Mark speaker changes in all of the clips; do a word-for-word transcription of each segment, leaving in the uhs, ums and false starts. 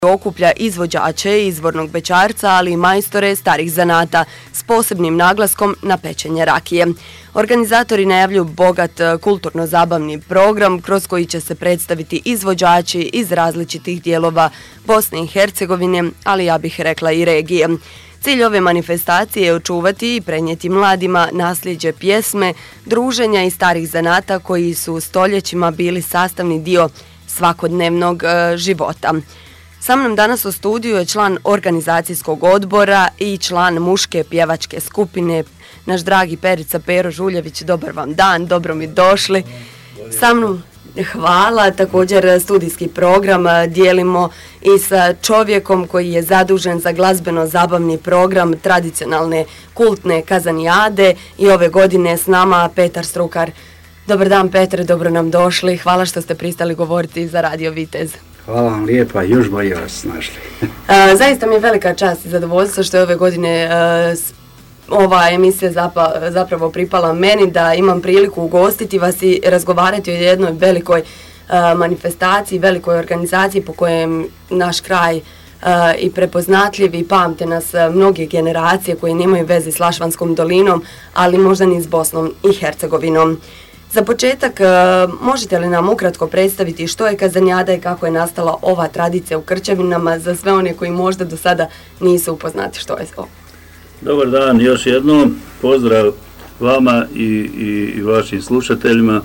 Speaker 1: okuplja izvođače izvornog bećarca, ali i majstore starih zanata s posebnim naglaskom na pečenje rakije. Organizatori najavljuju bogat kulturno-zabavni program kroz koji će se predstaviti izvođači iz različitih dijelova Bosne i Hercegovine, ali ja bih rekla i regije. Cilj ove manifestacije je očuvati i prenijeti mladima nasljeđe pjesme, druženja i starih zanata koji su stoljećima bili sastavni dio svakodnevnog e, života. Sa mnom danas u studiju je član organizacijskog odbora i član muške pjevačke skupine, naš dragi Perica Pero Žuljević. Dobar vam dan, dobro mi došli. Sa mnom, hvala, također studijski program dijelimo i sa čovjekom koji je zadužen za glazbeno-zabavni program tradicionalne kultne kazanijade i ove godine s nama Petar Strukar. Dobar dan Petre, dobro nam došli, hvala što ste pristali govoriti za Radio Vitez.
Speaker 2: Hvala vam lijepa, još bolje vas našli.
Speaker 1: A, zaista mi je velika čast i zadovoljstvo što je ove godine a, s, ova emisija zapa, zapravo pripala meni, da imam priliku ugostiti vas i razgovarati o jednoj velikoj a, manifestaciji, velikoj organizaciji po kojem naš kraj a, i prepoznatljiv i pamte nas a, mnoge generacije koje nemaju veze s Lašvanskom dolinom, ali možda ni s Bosnom i Hercegovinom. Za početak, možete li nam ukratko predstaviti što je kazanjada i kako je nastala ova tradicija u Krčevinama za sve one koji možda do sada nisu upoznati što je ovo?
Speaker 3: Dobar dan, još jednom pozdrav vama i, i, i vašim slušateljima.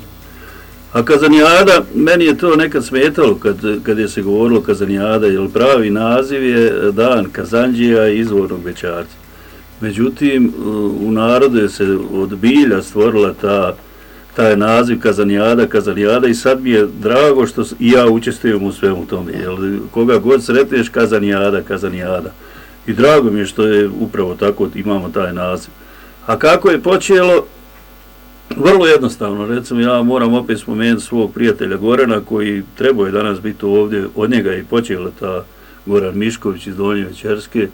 Speaker 3: A kazanjada, meni je to nekad smetalo kad, kad je se govorilo kazanjada, jer pravi naziv je dan kazanđija i izvornog bećarca. Međutim, u narodu je se od bilja stvorila ta taj naziv kazanjada, kazanjada i sad mi je drago što i ja učestvujem u svemu tome, jer koga god sretneš kazanjada, kazanjada. I drago mi je što je upravo tako imamo taj naziv. A kako je počelo? Vrlo jednostavno, recimo ja moram opet spomenuti svog prijatelja Gorana koji trebao je danas biti ovdje, od njega je i počela ta Goran Mišković iz Donje Večerske,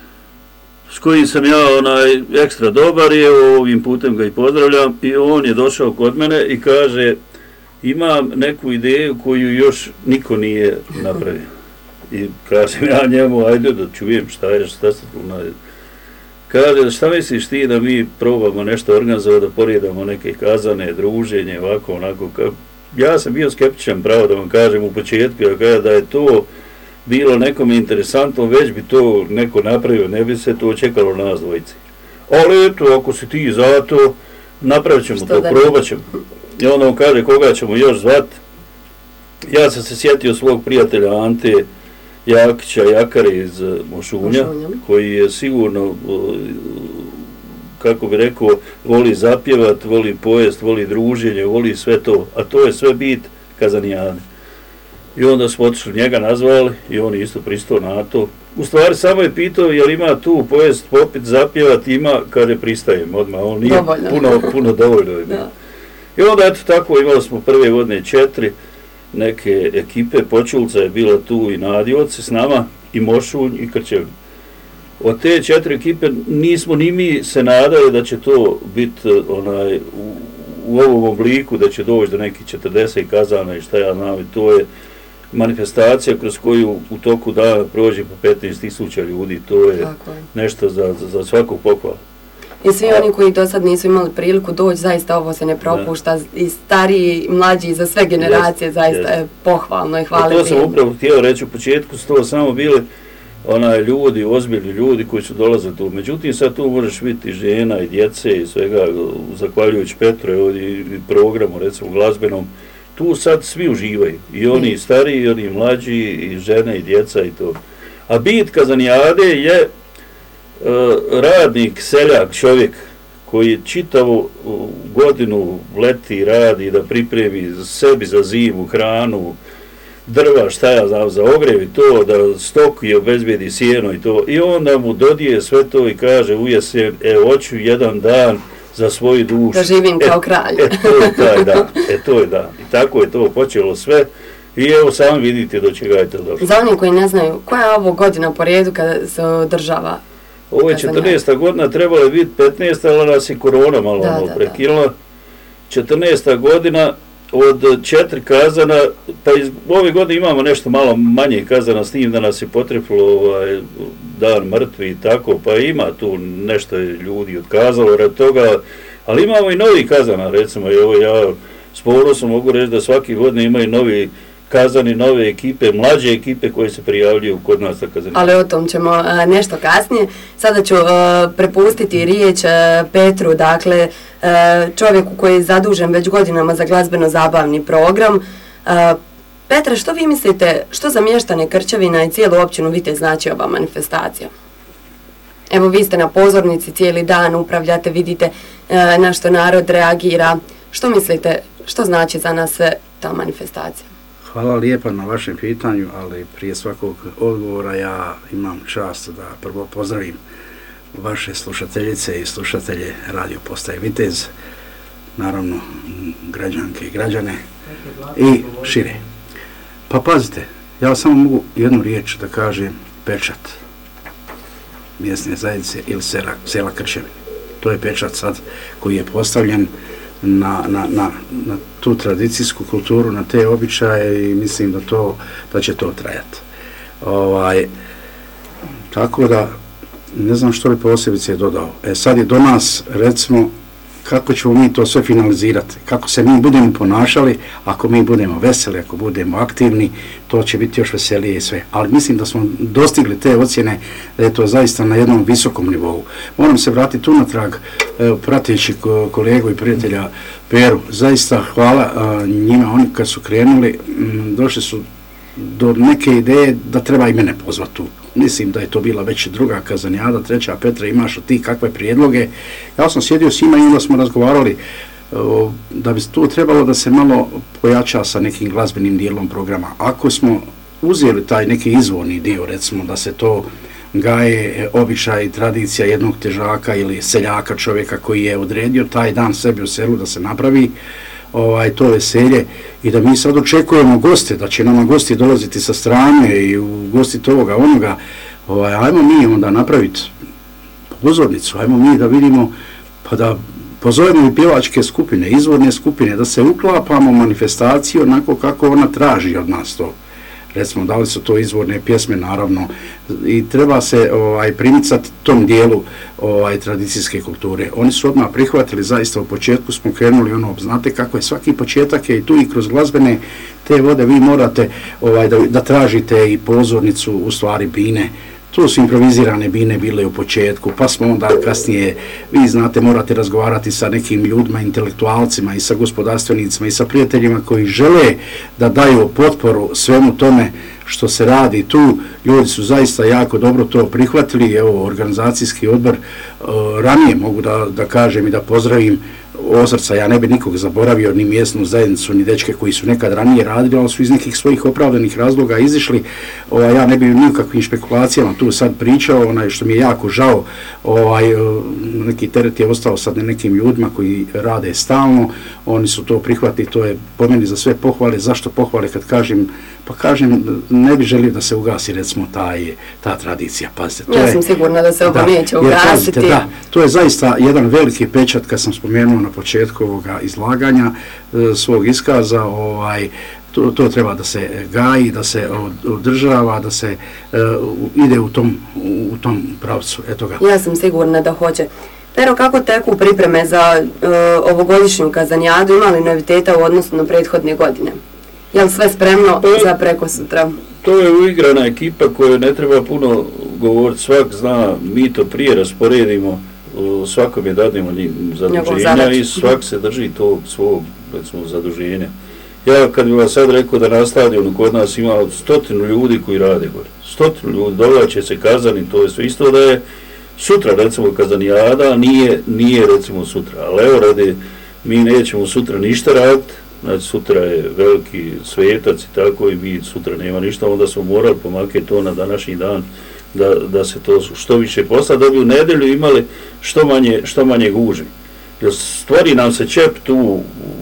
Speaker 3: s kojim sam ja onaj ekstra dobar i ovim putem ga i pozdravljam, i on je došao kod mene i kaže imam neku ideju koju još niko nije napravio. I kažem ja njemu, ajde da čujem šta je, šta se tu nađe. Kaže, šta misliš ti da mi probamo nešto organizovati, da poredamo neke kazane, druženje, ovako, onako. Ja sam bio skeptičan, pravo da vam kažem u početku, ja kažem da je to bilo nekome interesantno, već bi to neko napravio, ne bi se to čekalo nas dvojici. Ali eto, ako si ti za to, napravit ćemo to, probat ćemo. I onda on kaže koga ćemo još zvat. Ja sam se sjetio svog prijatelja Ante Jakića Jakare iz Mošunja, koji je sigurno, kako bi rekao, voli zapjevat, voli pojest, voli druženje, voli sve to, a to je sve bit kazanijade. I onda smo otišli njega nazvali i on je isto pristao na to. U stvari samo je pitao je li ima tu pojest, popit, zapjevat, ima, kaže pristajem odmah, on nije dovoljno. puno, puno dovoljno. Da. I onda eto tako imali smo prve godine četiri neke ekipe, Počulca je bila tu i Nadioci s nama, i Mošunj i Krčevin. Od te četiri ekipe nismo ni mi se nadali da će to biti onaj u, u ovom obliku, da će doći do nekih četrdeset kazana i šta ja znam, i to je manifestacija kroz koju u toku dana prođe po petnaest tisuća ljudi, to je, je nešto za, za, za svaku pohvalu.
Speaker 1: I svi oni koji do sad nisu imali priliku doći, zaista ovo se ne propušta, da. I stariji, i mlađi, za sve generacije, jest, zaista jest. Je pohvalno i hvale.
Speaker 3: To sam upravo htio reći, u početku su to samo bili onaj ljudi, ozbiljni ljudi koji su dolazili tu. Međutim, sad tu možeš vidjeti žena i djece i svega, zahvaljujući Petru i programu, recimo glazbenom, tu sad svi uživaju. I oni stariji, i oni mlađi, i žene, i djeca i to. A bit kazanijade je uh, radnik, seljak, čovjek koji čitavu uh, godinu leti, radi da pripremi sebi za zimu, hranu, drva, šta ja znam, za ogrev i to, da stoku je obezbedi sjeno i to. I onda mu dodije sve to i kaže u jesen, e, hoću jedan dan za svoju dušu.
Speaker 1: Da živim kao e, kralj.
Speaker 3: E, to je taj dan, e, to je dan. I tako je to počelo sve. I evo sami vidite do čega je to došlo.
Speaker 1: Za oni koji ne znaju, koja je ovo godina po redu kada se održava?
Speaker 3: Ovo je četrnaesta godina, trebalo je biti petnaesta, ali nas je korona malo,
Speaker 1: da,
Speaker 3: malo
Speaker 1: da,
Speaker 3: prekinula. četrnaesta godina, od četiri kazana, pa iz ove godine imamo nešto malo manje kazana s tim da nas je potrefilo ovaj, dan mrtvi i tako, pa ima tu nešto ljudi otkazalo rad toga, ali imamo i novi kazana, recimo, evo ja s ponosom mogu reći da svaki godine imaju novi kazani, nove ekipe, mlađe ekipe koje se prijavljuju kod nas na kazani.
Speaker 1: Ali o tom ćemo uh, nešto kasnije. Sada ću uh, prepustiti riječ uh, Petru, dakle uh, čovjeku koji je zadužen već godinama za glazbeno-zabavni program. Uh, Petre, što vi mislite, što za mještane Krčevina i cijelu općinu Vitez znači ova manifestacija? Evo, vi ste na pozornici cijeli dan, upravljate, vidite uh, na što narod reagira. Što mislite, što znači za nas sve ta manifestacija?
Speaker 2: Hvala lijepa na vašem pitanju, ali prije svakog odgovora ja imam čast da prvo pozdravim vaše slušateljice i slušatelje radio postaje Vitez, naravno građanke i građane i šire. Pa pazite, ja samo mogu jednu riječ da kažem, pečat mjesne zajednice ili sela, sela Krčevine. To je pečat sad koji je postavljen Na, na, na, na tu tradicijsku kulturu, na te običaje i mislim da, to, da će to trajati. Ovaj, tako da, ne znam što bi posebice dodao. E sad je do nas, recimo, kako ćemo mi to sve finalizirati, kako se mi budemo ponašali, ako mi budemo veseli, ako budemo aktivni, to će biti još veselije i sve. Ali mislim da smo dostigli te ocjene, da je to zaista na jednom visokom nivou. Moram se vratiti unatrag, evo, prateći kolegu i prijatelja Peru, zaista hvala a, njima, oni kad su krenuli, m, došli su do neke ideje da treba i mene pozvati tu. Mislim da je to bila već druga kazanjada, treća. Petra, imaš od ti kakve prijedloge? Ja sam sjedio s njima i onda smo razgovarali o, da bi to trebalo da se malo pojača sa nekim glazbenim dijelom programa. Ako smo uzeli taj neki izvorni dio, recimo da se to gaje običaj i tradicija jednog težaka ili seljaka, čovjeka koji je odredio taj dan sebi u selu da se napravi ovaj, to veselje i da mi sad očekujemo goste, da će nama gosti dolaziti sa strane i ugostiti ovoga, onoga, ovaj, ajmo mi onda napraviti pozornicu, ajmo mi da vidimo, pa da pozovemo i pjevačke skupine, izvorne skupine, da se uklapamo manifestaciju onako kako ona traži od nas to. Recimo, da li su to izvorne pjesme, naravno, i treba se ovaj, primicati tom dijelu ovaj, tradicijske kulture. Oni su odmah prihvatili, zaista u početku smo krenuli, ono, znate kako je svaki početak je i tu i kroz glazbene te vode vi morate ovaj, da, da tražite i pozornicu, u stvari bine. Tu su improvizirane bine bile u početku, pa smo onda kasnije, vi znate, morate razgovarati sa nekim ljudima, intelektualcima i sa gospodarstvenicima i sa prijateljima koji žele da daju potporu svemu tome što se radi tu. Ljudi su zaista jako dobro to prihvatili. Evo, organizacijski odbor uh, ranije mogu da, da kažem i da pozdravim Ozrca, ja ne bi nikog zaboravio, ni mjesnu zajednicu, ni dečke koji su nekad ranije radili, ali su iz nekih svojih opravdanih razloga izišli. Ovaj, ja ne bi nikakvim špekulacijama tu sad pričao, onaj što mi je jako žao, ovaj, neki teret je ostao sad na nekim ljudima koji rade stalno, oni su to prihvatili, to je po meni za sve pohvale. Zašto pohvale kad kažem? Pa kažem, ne bi želio da se ugasi, recimo, taj, ta tradicija. Pazite, to
Speaker 1: ja
Speaker 2: je,
Speaker 1: sam sigurna da se ovo neće ugasiti.
Speaker 2: Pazite, da, to je zaista jedan veliki pečat, kad sam spomenuo na početku ovoga izlaganja, e, svog iskaza, ovaj, to, to treba da se gaji, da se održava, da se e, ide u tom, u tom pravcu. Eto ga.
Speaker 1: Ja sam sigurna da hoće. Pero, kako teku pripreme za e, ovogodišnju kazanjadu, ima li noviteta u odnosu na prethodne godine? Je li sve spremno
Speaker 3: to,
Speaker 1: za preko sutra?
Speaker 3: To je uigrana ekipa koju ne treba puno govoriti, svak zna, mi to prije rasporedimo, svakom je dadimo zaduženja i svak se drži tog svog, recimo, zaduženja. Ja kad bi vam sad rekao da na stadionu kod nas ima od stotinu ljudi koji rade gore, stotinu ljudi, dovlače se kazani, to je sve isto da je sutra, recimo, kazanijada, nije, nije recimo sutra, ali evo radi, mi nećemo sutra ništa raditi. Znači, sutra je veliki svetac i tako i mi sutra nema ništa, onda smo morali pomakati to na današnji dan da, da se to što više posla, da bi u nedelju imali što manje, što manje gužvi. Jer stvori nam se čep tu,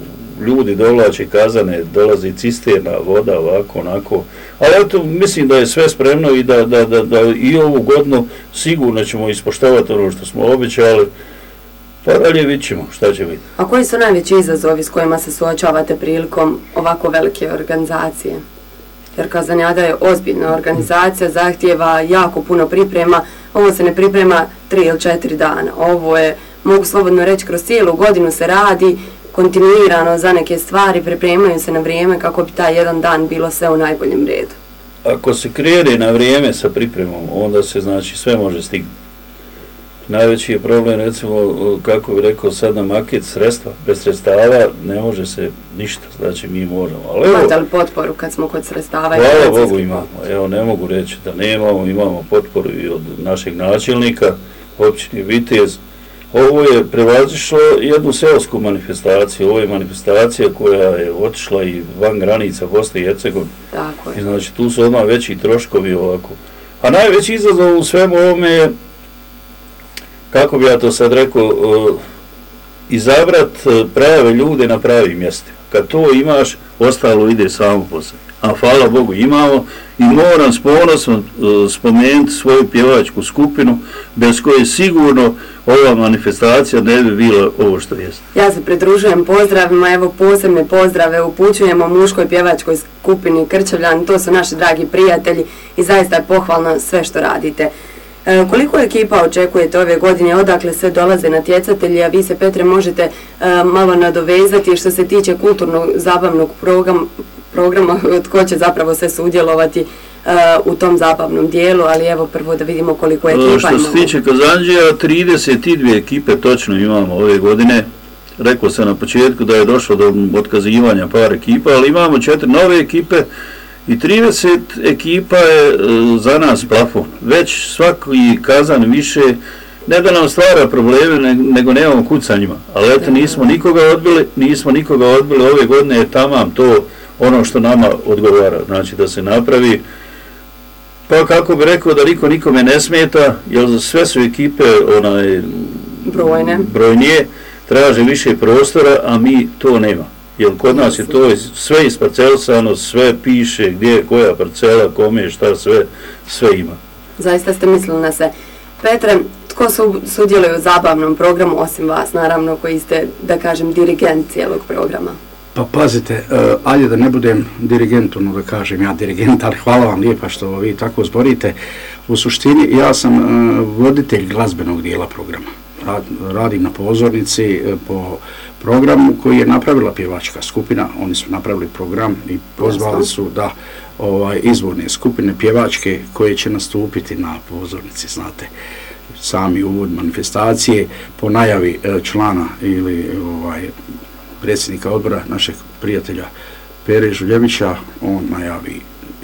Speaker 3: ljudi dovlače kazane, dolazi cisterna, voda, ovako, onako. Ali eto, mislim da je sve spremno i da, da, da, da i ovu godinu sigurno ćemo ispoštovati ono što smo obećali. Pa dalje vidit ćemo šta će biti.
Speaker 1: A koji su najveći izazovi s kojima se suočavate prilikom ovako velike organizacije? Jer Kazanjada je ozbiljna organizacija, zahtijeva jako puno priprema. Ovo se ne priprema tri ili četiri dana. Ovo je, mogu slobodno reći, kroz cijelu godinu se radi kontinuirano za neke stvari, pripremaju se na vrijeme kako bi taj jedan dan bilo sve u najboljem redu.
Speaker 3: Ako se krene na vrijeme sa pripremom, onda se znači sve može stignuti. Najveći je problem, recimo, kako bi rekao sad na maket, sredstva. Bez sredstava ne može se ništa, znači mi možemo. Ali
Speaker 1: imate li potporu kad smo kod sredstava?
Speaker 3: Hvala Bogu imamo. Evo, ne mogu reći da nemamo, imamo potporu i od našeg načelnika, općine Vitez. Ovo je prevazišlo jednu seosku manifestaciju, ovo je manifestacija koja je otišla i van granica Bosne i Hercegovine.
Speaker 1: Tako je.
Speaker 3: I znači tu su odmah veći troškovi ovako. A najveći izazov u svemu ovome je, kako bi ja to sad rekao, uh, izabrat prave ljude na pravim mjestima. Kad to imaš, ostalo ide samo po sebi. A hvala Bogu imamo i moram s ponosom uh, spomenuti svoju pjevačku skupinu bez koje sigurno ova manifestacija ne bi bila ovo što jeste.
Speaker 1: Ja se pridružujem pozdravima, evo posebne pozdrave upućujemo muškoj pjevačkoj skupini Krčevljani, to su naši dragi prijatelji i zaista je pohvalno sve što radite. E, koliko ekipa očekujete ove godine, odakle sve dolaze natjecatelji, a vi se, Petre, možete e, malo nadovezati što se tiče kulturnog zabavnog program, programa, tko će zapravo sve sudjelovati uh, u tom zabavnom dijelu, ali evo prvo da vidimo koliko ekipa imamo.
Speaker 3: Što se tiče Kazandžija, trideset dvije ekipe točno imamo ove godine. Rekao sam na početku da je došlo do otkazivanja par ekipa, ali imamo četiri nove ekipe i trideset ekipa je uh, za nas plafon. Već svaki Kazan više, ne da nam stvara probleme, nego nemamo kud sa njima. Ali eto, nismo nikoga odbili, nismo nikoga odbili, ove godine je tamam to ono što nama odgovara, znači da se napravi, pa kako bi rekao da niko nikome ne smeta, jer sve su ekipe onaj,
Speaker 1: brojne,
Speaker 3: brojnije, traže više prostora, a mi to nema. Jer kod nas je to sve isparcelisano, sve piše gdje je koja parcela, kome, šta, sve, sve ima.
Speaker 1: Zaista ste mislili na sve. Petre, tko su, sudjeluje u zabavnom programu, osim vas, naravno, koji ste, da kažem, dirigent cijelog programa?
Speaker 2: Pa pazite, uh, ajde da ne budem dirigent, ono da kažem ja dirigent, ali hvala vam lijepa što vi tako zborite. U suštini ja sam uh, voditelj glazbenog dijela programa. Rad, radim na pozornici uh, po programu koji je napravila pjevačka skupina. Oni su napravili program i pozvali su da ovaj, izvorne skupine pjevačke koje će nastupiti na pozornici, znate. Sami uvod manifestacije po najavi uh, člana ili ovaj, predsjednika odbora, našeg prijatelja Pere Žuljevića, on najavi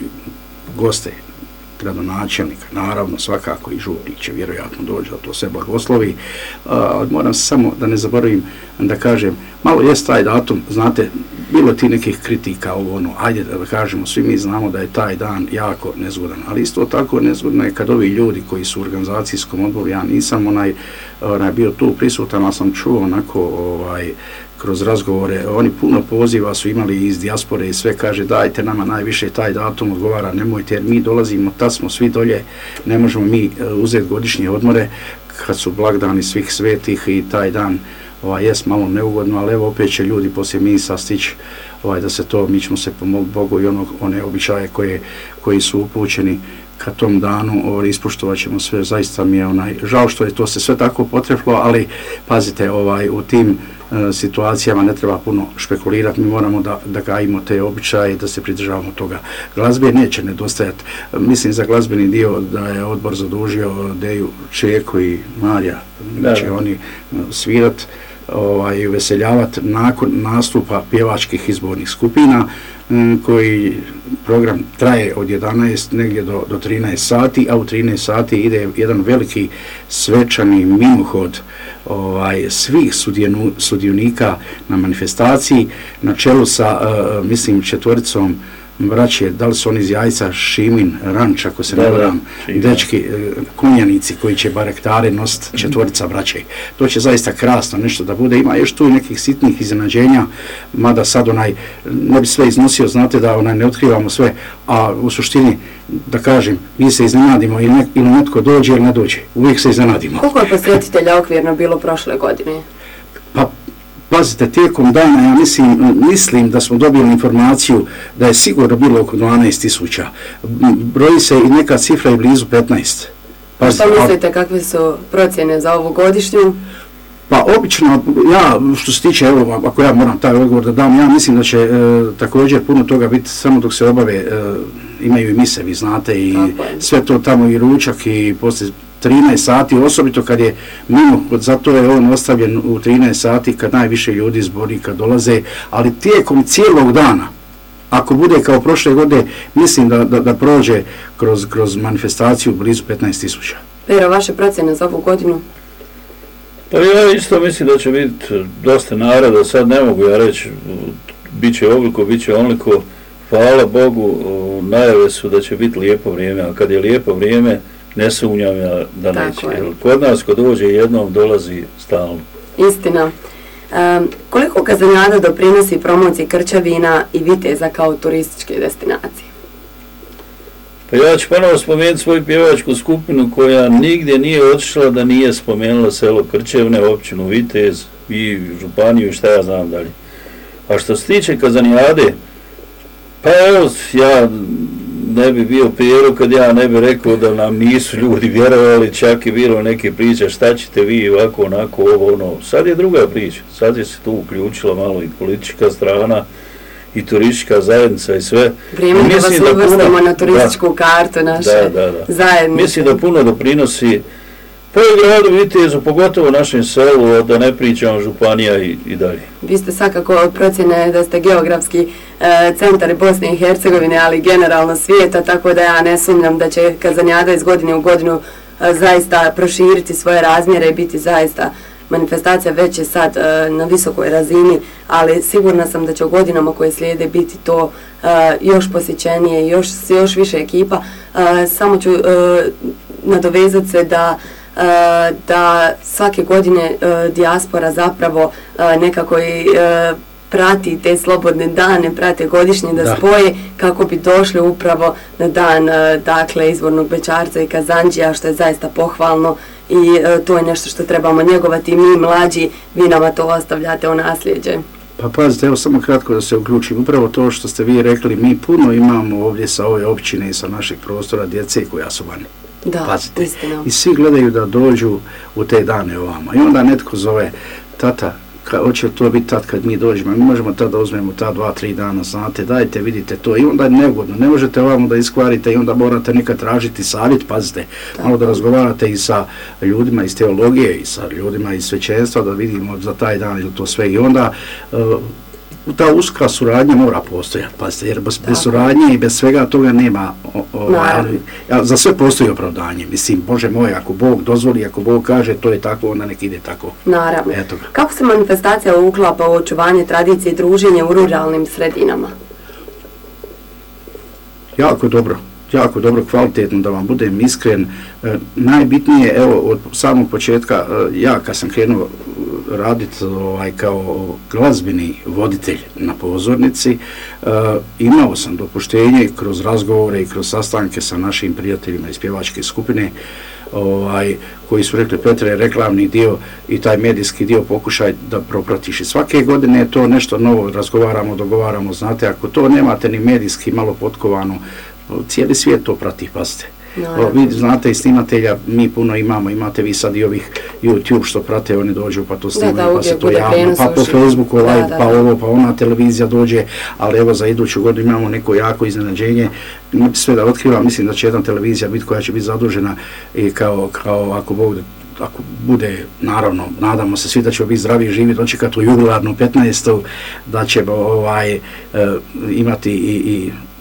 Speaker 2: goste, gradonačelnika, naravno svakako i župnik će vjerojatno doći da to sve blagoslovi. A, moram samo da ne zaboravim da kažem, malo jest taj datum, znate, bilo ti nekih kritika ovo ono, ajde da kažemo, svi mi znamo da je taj dan jako nezgodan, ali isto tako nezgodno je kad ovi ljudi koji su u organizacijskom odboru, ja nisam onaj, onaj bio tu prisutan, ali sam čuo onako ovaj, kroz razgovore, oni puno poziva su imali iz dijaspore i sve kaže dajte nama najviše taj datum odgovara, nemojte jer mi dolazimo, tad smo svi dolje, ne možemo mi uzeti godišnje odmore kad su blagdani svih svetih i taj dan ovaj, jest malo neugodno, ali evo opet će ljudi poslije misa stići ovaj, da se to, mi ćemo se pomoliti Bogu i ono, one običaje koje, koji su upućeni ka tom danu, ovaj, ispoštovat ćemo sve, zaista mi je onaj, žao što je to se sve tako potreflo, ali pazite, ovaj, u tim e, situacijama ne treba puno špekulirati, mi moramo da, da gajimo te običaje, da se pridržavamo toga. Glazbe neće nedostajati, mislim za glazbeni dio da je odbor zadužio Deju Čeko i Marija, da će oni svirat ovaj, i uveseljavati nakon nastupa pjevačkih izbornih skupina, koji program traje od jedanaest negdje do, do trinaest sati, a u trinaest sati ide jedan veliki svečani mimohod ovaj, svih sudjenu, sudionika na manifestaciji na čelu sa, uh, mislim, četvoricom braće, da li su oni iz Jajca, Šimin, Ranč, ako se
Speaker 3: da,
Speaker 2: ne varam,
Speaker 3: da,
Speaker 2: dečki, konjanici koji će barektare nositi, četvorica braće. To će zaista krasno nešto da bude. Ima još tu nekih sitnih iznenađenja, mada sad onaj, ne bi sve iznosio, znate da onaj ne otkrivamo sve, a u suštini, da kažem, mi se iznenadimo ili, ne, ili netko dođe ili ne dođe. Uvijek se iznenadimo.
Speaker 1: Koliko je posjetitelja okvirno bilo prošle godine?
Speaker 2: Pa, pazite, tijekom dana ja mislim, mislim da smo dobili informaciju da je sigurno bilo oko dvanaest tisuća. Broji se i neka cifra je blizu petnaest.
Speaker 1: Pazite, što mislite, kakve su procjene za ovu godišnju?
Speaker 2: Pa obično, ja što se tiče, evo, ako ja moram taj odgovor da dam, ja mislim da će e, također puno toga biti samo dok se obave, e, imaju i mise, vi znate, i sve to tamo i ručak i poslije trinaest sati, osobito kad je mimo, zato je on ostavljen u trinaest sati kad najviše ljudi zbori, kad dolaze, ali tijekom cijelog dana, ako bude kao prošle godine, mislim da, da, da prođe kroz, kroz manifestaciju blizu petnaest tisuća.
Speaker 1: Pero, vaše procjene za ovu godinu?
Speaker 3: Pa ja isto mislim da će biti dosta naroda, sad ne mogu ja reći, bit će ovoliko, bit će onoliko, hvala Bogu, najave su da će biti lijepo vrijeme, a kad je lijepo vrijeme, ne sumnjam ja da neće. Jer kod nas ko dođe jednom, dolazi stalno.
Speaker 1: Istina. Um, koliko Kazanjada doprinosi promociji Krčevina i Viteza kao turističke destinacije?
Speaker 3: Pa ja ću ponovo spomenuti svoju pjevačku skupinu koja nigdje nije otišla da nije spomenula selo Krčevne, općinu Vitez i županiju i šta ja znam dalje. A što se tiče Kazanjade, pa evo, ja ne bi bio Pero kad ja ne bi rekao da nam nisu ljudi vjerovali, čak i bilo neke priče šta ćete vi ovako, onako, ovo, ono. Sad je druga priča, sad je se tu uključila malo i politička strana i turistička zajednica i sve.
Speaker 1: Vrijeme da vas uvrstimo na turističku da, kartu naše
Speaker 3: da, da, da.
Speaker 1: zajednice.
Speaker 3: Mislim da puno doprinosi pa i gradu Vitezu, pogotovo našem selu, da ne pričamo županija i, i dalje.
Speaker 1: Vi ste svakako procjene da ste geografski e, centar Bosne i Hercegovine, ali generalno svijeta, tako da ja ne sumnjam da će Kazanjada iz godine u godinu e, zaista proširiti svoje razmjere i biti zaista manifestacija već je sad e, na visokoj razini, ali sigurna sam da će u godinama koje slijede biti to e, još posjećenije, još, još više ekipa. E, samo ću e, nadovezati se da Uh, da svake godine uh, dijaspora zapravo uh, nekako i uh, prati te slobodne dane, prate godišnje da, da spoje kako bi došli upravo na dan uh, dakle izvornog bećarca i kazandžija, što je zaista pohvalno i uh, to je nešto što trebamo njegovati i mi mlađi, vi nama to ostavljate u nasljeđe.
Speaker 2: Pa pazite, evo samo kratko da se uključim. Upravo to što ste vi rekli, mi puno imamo ovdje sa ove općine i sa našeg prostora djece koja su vani.
Speaker 1: Da,
Speaker 2: pazite.
Speaker 1: Istina.
Speaker 2: I svi gledaju da dođu u te dane ovamo. I onda netko zove, tata, ka, hoće to biti tad kad mi dođemo, mi možemo tad da uzmemo ta dva, tri dana, znate, dajte, vidite to. I onda je neugodno, ne možete ovamo da iskvarite i onda morate nekad tražiti savjet, pazite, tako. Malo da razgovarate i sa ljudima iz teologije i sa ljudima iz svećenstva da vidimo za taj dan ili to sve. I onda uh, ta uska suradnja mora postojati, pazite, jer bez, bez suradnje i bez svega toga nema, o, o, ali, ja, za sve postoji opravdanje, mislim, Bože moj, ako Bog dozvoli, ako Bog kaže, to je tako, onda nek ide tako.
Speaker 1: Naravno. Eto. Kako se manifestacija uklapa u očuvanje tradicije i druženje u ruralnim sredinama?
Speaker 2: Jako dobro. jako dobro, kvalitetno, da vam budem iskren. E, najbitnije, evo, od samog početka, e, ja kad sam krenuo raditi ovaj, kao glazbeni voditelj na pozornici, e, imao sam dopuštenje kroz razgovore i kroz sastanke sa našim prijateljima iz pjevačke skupine, ovaj, koji su rekli, Petre, reklamni dio i taj medijski dio pokušaj da propratiš. I svake godine je to nešto novo, razgovaramo, dogovaramo, znate, ako to nemate ni medijski malo potkovano, cijeli svijet to prati, pazite. No, vi znate i snimatelja, mi puno imamo, imate vi sad i ovih YouTube što prate, oni dođu pa to snimaju, da, da, pa se to javno, pa po Facebooku live, da, da, pa ovo, pa ona televizija dođe, ali evo za iduću godinu imamo neko jako iznenađenje, sve da otkrivam, mislim da će jedna televizija biti koja će biti zadužena i kao, kao ako Bog, ako bude, naravno, nadamo se svi da ćemo biti zdravi i živi, dočekati u jubilarnu petnaestu, da ćemo ovaj, e, imati i, i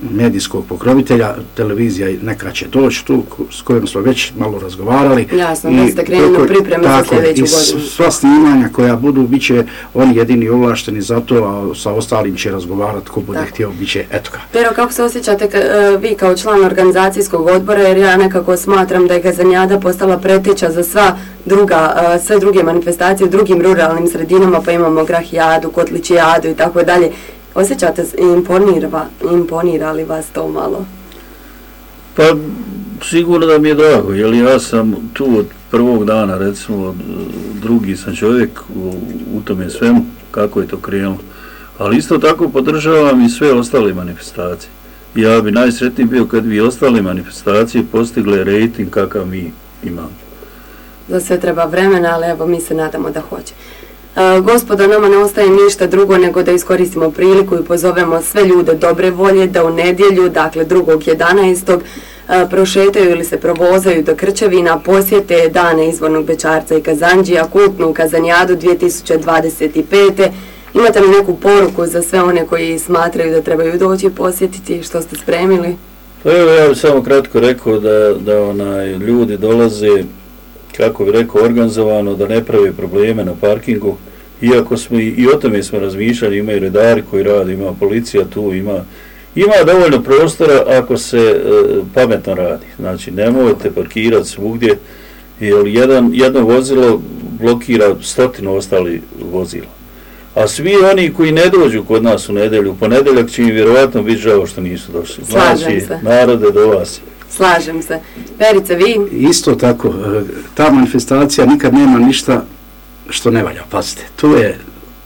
Speaker 2: medijskog pokrovitelja, televizija neka će doći tu, s kojom smo već malo razgovarali.
Speaker 1: Jasno, da ste krenuli u pripreme za sljedeću godinu.
Speaker 2: Sva snimanja koja budu, bit će oni jedini ovlašteni za to, a sa ostalim će razgovarati ko bude tako htio, bit će eto ga.
Speaker 1: Pero, kako se osjećate ka, vi kao član organizacijskog odbora, jer ja nekako smatram da je Kazanjada postala preteča za sva druga, sve druge manifestacije u drugim ruralnim sredinama, pa imamo Grahijadu, Kotličijadu i tako dalje. Osjećate, imponira, imponira li vas to malo?
Speaker 3: Pa sigurno da mi je drago, jer ja sam tu od prvog dana, recimo drugi sam čovjek u, u tome svemu, kako je to krenulo. Ali isto tako podržavam i sve ostale manifestacije. Ja bi najsretniji bio kad bi ostale manifestacije postigle rejting kakav mi imamo.
Speaker 1: Za sve treba vremena, ali evo mi se nadamo da hoće. E, gospodo, nama ne ostaje ništa drugo nego da iskoristimo priliku i pozovemo sve ljude dobre volje da u nedjelju, dakle drugog jedanaestog E, prošetaju ili se provozaju do Krčevina, posjete dane izvornog bećarca i Kazandžija, kultnu Kazanjadu dvije tisuće dvadeset pete. Imate li neku poruku za sve one koji smatraju da trebaju doći posjetiti, što ste spremili?
Speaker 3: Pa evo, ja bih samo kratko rekao da, da onaj, ljudi dolaze, kako bi rekao, organizovano, da ne pravi probleme na parkingu, iako smo i, i o tome smo razmišljali, ima i redari koji rade, ima policija tu, ima, ima dovoljno prostora ako se e, pametno radi. Znači, nemojte parkirati svugdje, jer jedan, jedno vozilo blokira stotinu ostali vozila. A svi oni koji ne dođu kod nas u nedjelju, u ponedjeljak će im vjerovatno biti žao što nisu došli.
Speaker 1: Slažem
Speaker 3: znači,
Speaker 1: se.
Speaker 3: Narode do vas.
Speaker 1: Slažem se. Perice, vi?
Speaker 2: Isto tako, ta manifestacija nikad nema ništa što ne valja, pazite. Tu je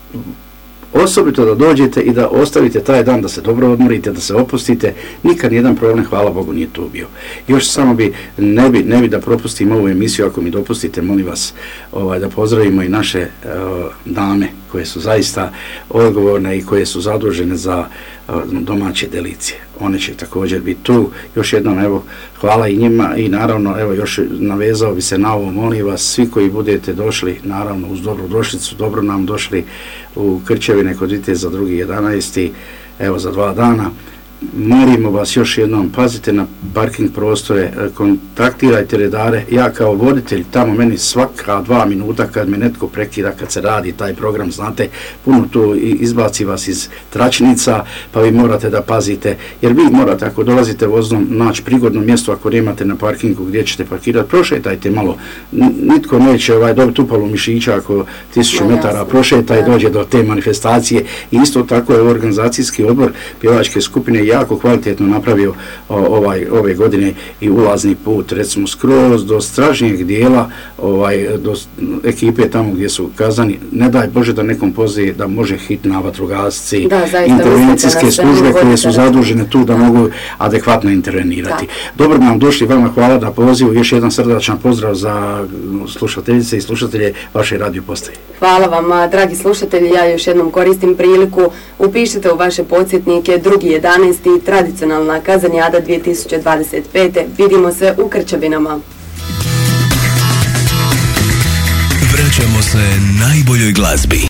Speaker 2: osobito da dođete i da ostavite taj dan, da se dobro odmorite, da se opustite, nikad nijedan problem, hvala Bogu, nije tu bio. Još samo bi, ne bi, ne bi da propustimo ovu emisiju, ako mi dopustite, molim vas, ovaj, da pozdravimo i naše uh, dame, koje su zaista odgovorne i koje su zadužene za uh, domaće delicije. One će također biti tu. Još jednom, evo, hvala i njima i naravno, evo, još navezao bi se na ovo, molim vas, svi koji budete došli, naravno, uz dobru došlicu, dobro nam došli u Krčevine kod Viteza drugi jedanaesti, evo, za dva dana. Molimo vas još jednom, pazite na parking prostore, kontaktirajte redare. Ja kao voditelj tamo, meni svaka dva minuta kad me netko prekida, kad se radi taj program, znate, puno tu izbaci vas iz tračnica, pa vi morate da pazite, jer vi morate, ako dolazite vozom, naći prigodno mjesto, ako nemate na parkingu gdje ćete parkirati, prošetajte malo. Nitko neće ovaj, dobiti upalu mišića ako tisuću no, metara prošeta i dođe do te manifestacije. I isto tako je organizacijski odbor pjevačke skupine jako kvalitetno napravio o, ovaj ove godine i ulazni put, recimo skroz do stražnjeg dijela, ovaj do ekipe tamo gdje su kazani, ne daj Bože da nekom pozivi da može hitna, vatrogasci, intervencijske službe koje su zadužene tu da mogu adekvatno intervenirati. Da. Dobro nam došli, vama hvala na pozivu, još jedan srdačan pozdrav za slušateljice i slušatelje vaše radio postaje.
Speaker 1: Hvala vam, dragi slušatelji, ja još jednom koristim priliku, upišite u vaše podsjetnike drugi jedanaesti tradicionalna Kazanjada dvije tisuće dvadeset pete. Vidimo se u Krčevinama.
Speaker 4: Vraćamo se najboljoj glazbi.